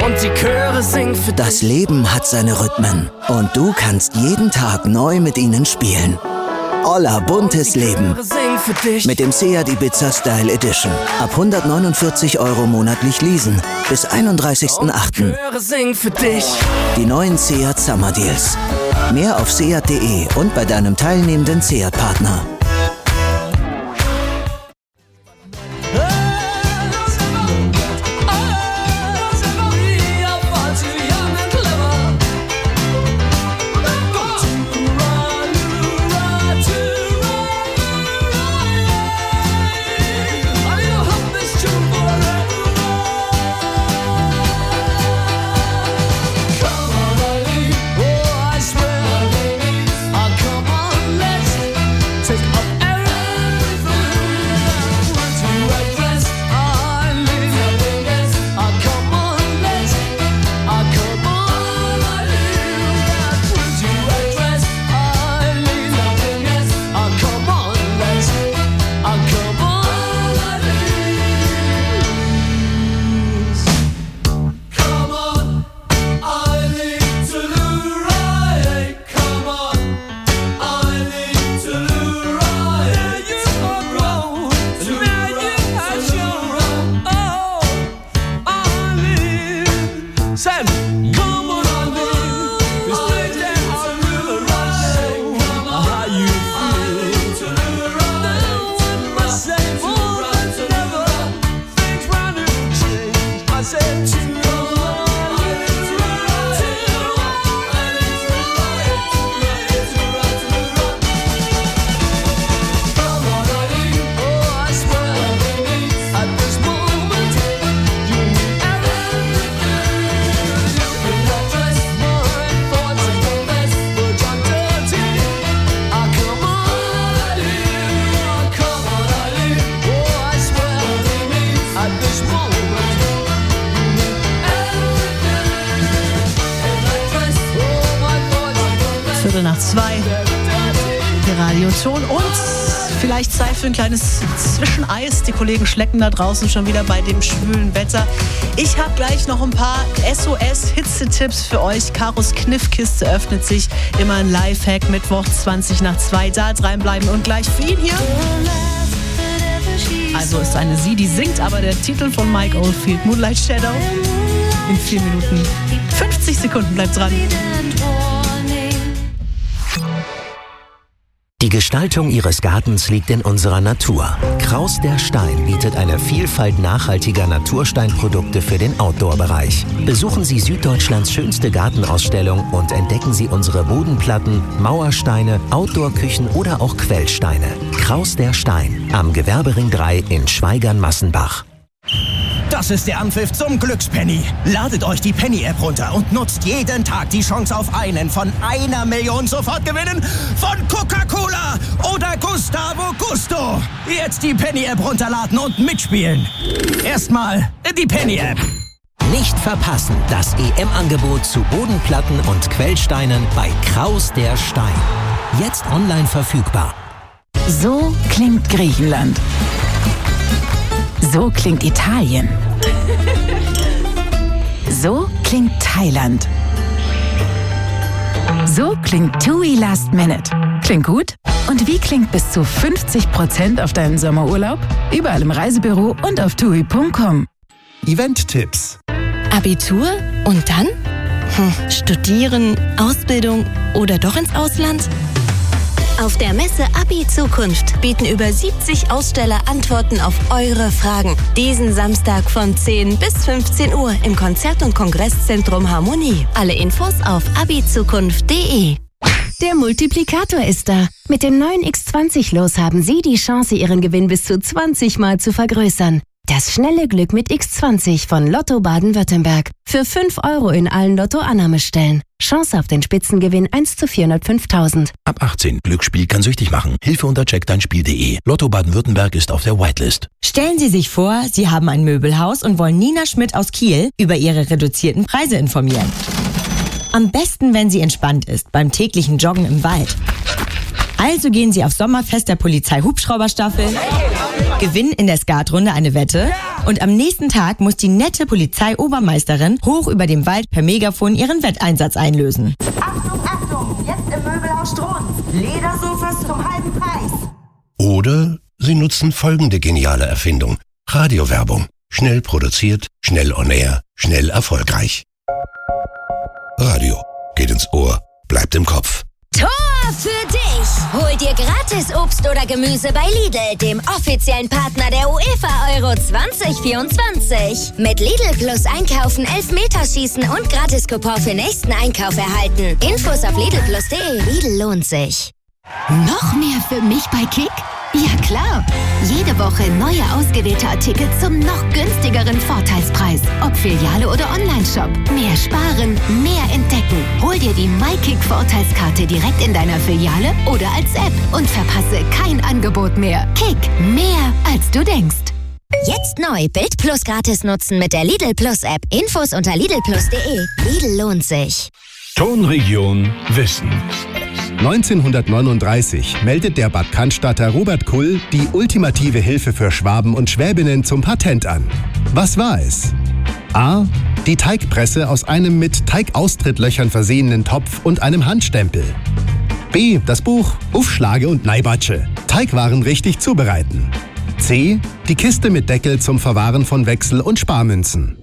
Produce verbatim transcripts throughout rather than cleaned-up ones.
und die Chöre singen für dich. Das Leben hat seine Rhythmen und du kannst jeden Tag neu mit ihnen spielen. Olla buntes Leben mit dem Seat Ibiza Style Edition. Ab hundertneunundvierzig Euro monatlich leasen bis einunddreißigsten achten Die neuen Seat Summer Deals. Mehr auf seat punkt de und bei deinem teilnehmenden Seat-Partner. Viertel nach zwei. Der Radioton und vielleicht Zeit für ein kleines Zwischeneis. Die Kollegen schlecken da draußen schon wieder bei dem schwülen Wetter. Ich habe gleich noch ein paar S O S-Hitze-Tipps für euch. Karos Kniffkiste öffnet sich. Immer ein Lifehack, Mittwoch zwanzig nach zwei. Da dranbleiben und gleich für ihn hier. Also ist eine sie, die singt, aber der Titel von Mike Oldfield, Moonlight Shadow. In vier Minuten fünfzig Sekunden, bleibt dran. Die Gestaltung Ihres Gartens liegt in unserer Natur. Kraus der Stein bietet eine Vielfalt nachhaltiger Natursteinprodukte für den Outdoor-Bereich. Besuchen Sie Süddeutschlands schönste Gartenausstellung und entdecken Sie unsere Bodenplatten, Mauersteine, Outdoor-Küchen oder auch Quellsteine. Kraus der Stein am Gewerbering drei in Schweigern-Massenbach. Das ist der Anpfiff zum Glückspenny. Ladet euch die Penny-App runter und nutzt jeden Tag die Chance auf einen von einer Million Sofortgewinnen von Coca-Cola oder Gustavo Gusto. Jetzt die Penny-App runterladen und mitspielen. Erstmal die Penny-App. Nicht verpassen das E M-Angebot zu Bodenplatten und Quellsteinen bei Kraus der Stein. Jetzt online verfügbar. So klingt Griechenland. So klingt Italien. So klingt Thailand. So klingt TUI Last Minute. Klingt gut? Und wie klingt bis zu fünfzig Prozent auf deinen Sommerurlaub? Überall im Reisebüro und auf tui punkt com. Event-Tipps. Abitur? Und dann? Hm, studieren, Ausbildung oder doch ins Ausland? Auf der Messe Abi Zukunft bieten über siebzig Aussteller Antworten auf eure Fragen. Diesen Samstag von zehn bis fünfzehn Uhr im Konzert- und Kongresszentrum Harmonie. Alle Infos auf abi zukunft punkt de. Der Multiplikator ist da. Mit dem neuen X zwanzig Los haben Sie die Chance, Ihren Gewinn bis zu zwanzig Mal zu vergrößern. Das schnelle Glück mit X zwanzig von Lotto Baden-Württemberg. Für fünf Euro in allen Lotto-Annahmestellen. Chance auf den Spitzengewinn eins zu vierhundertfünftausend. Ab achtzehn. Glücksspiel kann süchtig machen. Hilfe unter check dein spiel punkt de. Lotto Baden-Württemberg ist auf der Whitelist. Stellen Sie sich vor, Sie haben ein Möbelhaus und wollen Nina Schmidt aus Kiel über ihre reduzierten Preise informieren. Am besten, wenn sie entspannt ist, beim täglichen Joggen im Wald. Also gehen Sie auf Sommerfest der Polizei Hubschrauberstaffel gewinnen in der Skatrunde eine Wette und am nächsten Tag muss die nette Polizeiobermeisterin hoch über dem Wald per Megafon ihren Wetteinsatz einlösen. Achtung, Achtung, jetzt im Möbelhaus Strunz. Ledersofas zum halben Preis. Oder Sie nutzen folgende geniale Erfindung. Radiowerbung. Schnell produziert, schnell on air, schnell erfolgreich. Radio. Geht ins Ohr, bleibt im Kopf. Tor für dich! Hol dir gratis Obst oder Gemüse bei Lidl, dem offiziellen Partner der UEFA Euro zwanzig vierundzwanzig. Mit Lidl Plus einkaufen, Elfmeterschießen und Gratis-Coupon für nächsten Einkauf erhalten. Infos auf lidl plus punkt de. Lidl lohnt sich. Noch mehr für mich bei Kick? Ja klar! Jede Woche neue ausgewählte Artikel zum noch günstigeren Vorteilspreis. Ob Filiale oder Onlineshop. Mehr sparen, mehr entdecken. Hol dir die MyKick-Vorteilskarte direkt in deiner Filiale oder als App und verpasse kein Angebot mehr. Kick, mehr als du denkst. Jetzt neu Bild Plus gratis nutzen mit der Lidl Plus App. Infos unter lidl plus punkt de. Lidl lohnt sich. Tonregion Wissen. neunzehnhundertneununddreißig meldet der Bad Cannstatter Robert Kull die ultimative Hilfe für Schwaben und Schwäbinnen zum Patent an. Was war es? A. Die Teigpresse aus einem mit Teigaustrittlöchern versehenen Topf und einem Handstempel. B. Das Buch Ufschlage und Neibatsche. Teigwaren richtig zubereiten. C. Die Kiste mit Deckel zum Verwahren von Wechsel- und Sparmünzen.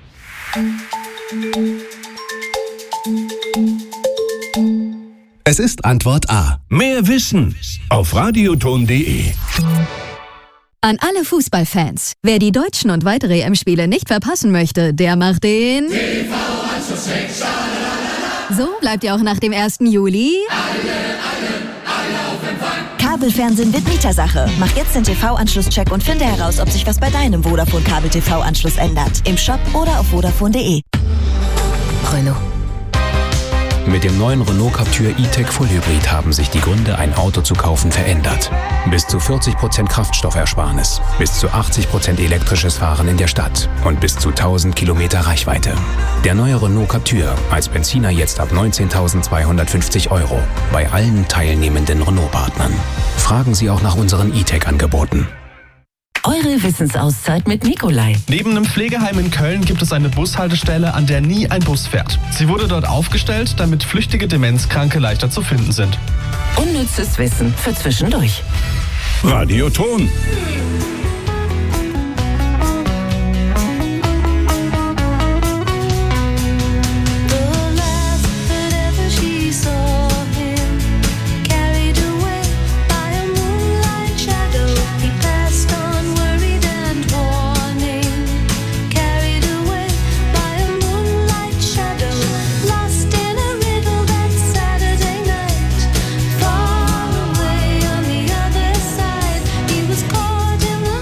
Es ist Antwort A. Mehr Wissen auf radioton punkt de. An alle Fußballfans. Wer die deutschen und weitere E M-Spiele nicht verpassen möchte, der macht den... T V-Anschluss-Check. So bleibt ihr auch nach dem ersten Juli... Alle, alle, alle auf Empfang. Kabelfernsehen wird Mietersache. Mach jetzt den T V-Anschluss-Check und finde heraus, ob sich was bei deinem Vodafone-Kabel-T V-Anschluss ändert. Im Shop oder auf vodafone punkt de. Renault. Mit dem neuen Renault Captur E-Tech Full-Hybrid haben sich die Gründe, ein Auto zu kaufen, verändert. Bis zu vierzig Prozent Kraftstoffersparnis, bis zu achtzig Prozent elektrisches Fahren in der Stadt und bis zu tausend Kilometer Reichweite. Der neue Renault Captur als Benziner jetzt ab neunzehntausendzweihundertfünfzig Euro bei allen teilnehmenden Renault-Partnern. Fragen Sie auch nach unseren E-Tech-Angeboten. Eure Wissensauszeit mit Nikolai. Neben einem Pflegeheim in Köln gibt es eine Bushaltestelle, an der nie ein Bus fährt. Sie wurde dort aufgestellt, damit flüchtige Demenzkranke leichter zu finden sind. Unnützes Wissen für zwischendurch. Radioton. He was caught in the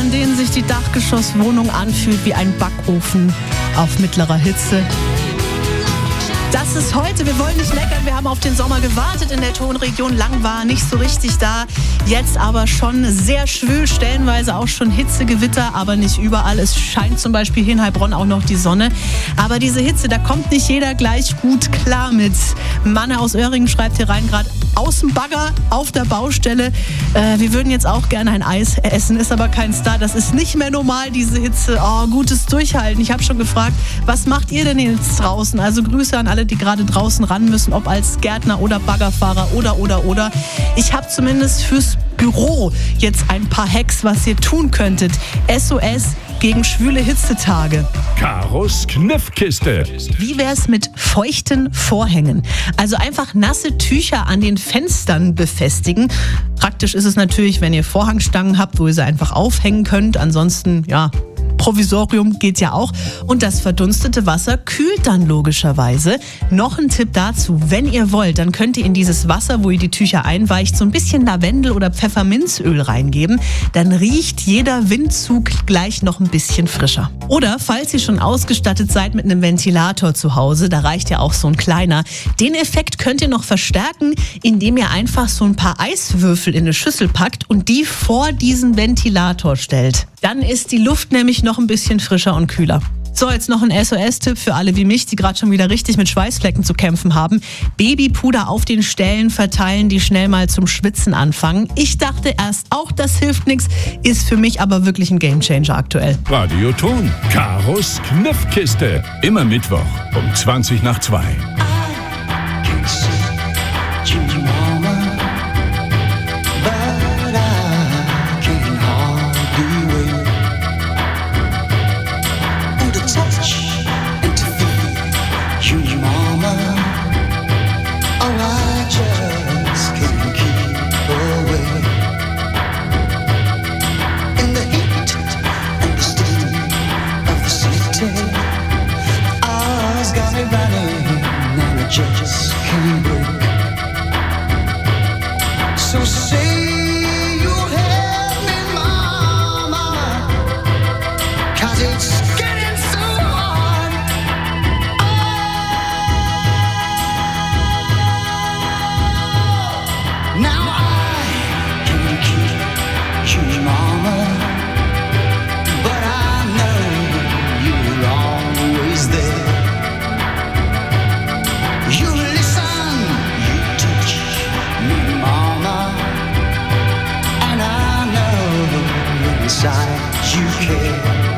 an denen sich die Dachgeschosswohnung anfühlt wie ein Backofen auf mittlerer Hitze. Das ist heute, wir wollen nicht meckern, wir haben auf den Sommer gewartet in der Tonregion, lang war nicht so richtig da, jetzt aber schon sehr schwül, stellenweise auch schon Hitzegewitter, aber nicht überall. Es scheint zum Beispiel hier in Heilbronn auch noch die Sonne, aber diese Hitze, da kommt nicht jeder gleich gut klar mit. Manne aus Öhringen schreibt hier rein, gerade aus dem Bagger auf der Baustelle. Äh, wir würden jetzt auch gerne ein Eis essen, ist aber kein Star. Das ist nicht mehr normal, diese Hitze. Oh, gutes Durchhalten. Ich habe schon gefragt, was macht ihr denn jetzt draußen? Also Grüße an alle, die gerade draußen ran müssen, ob als Gärtner oder Baggerfahrer oder, oder, oder. Ich habe zumindest fürs Büro jetzt ein paar Hacks, was ihr tun könntet. S O S gegen schwüle Hitzetage. Karos Kniffkiste. Wie wär's mit feuchten Vorhängen? Also einfach nasse Tücher an den Fenstern befestigen. Praktisch ist es natürlich, wenn ihr Vorhangstangen habt, wo ihr sie einfach aufhängen könnt. Ansonsten, ja, Provisorium geht ja auch. Und das verdunstete Wasser kühlt dann logischerweise. Noch ein Tipp dazu, wenn ihr wollt, dann könnt ihr in dieses Wasser, wo ihr die Tücher einweicht, so ein bisschen Lavendel oder Pfefferminzöl reingeben. Dann riecht jeder Windzug gleich noch ein bisschen frischer. Oder falls ihr schon ausgestattet seid mit einem Ventilator zu Hause, da reicht ja auch so ein kleiner. Den Effekt könnt ihr noch verstärken, indem ihr einfach so ein paar Eiswürfel in eine Schüssel packt und die vor diesen Ventilator stellt. Dann ist die Luft nämlich noch ein bisschen frischer und kühler. So, jetzt noch ein S O S-Tipp für alle wie mich, die gerade schon wieder richtig mit Schweißflecken zu kämpfen haben. Babypuder auf den Stellen verteilen, die schnell mal zum Schwitzen anfangen. Ich dachte erst auch, das hilft nichts, ist für mich aber wirklich ein Gamechanger aktuell. Radioton, Karos Kniffkiste. Immer Mittwoch um zwanzig nach zwei. Just can't break. So say you'll help me, mama, 'cause it's getting so hard. Oh, now I can keep you, mama, but I know you're always there. You listen, you teach me, mama, and I know inside you care.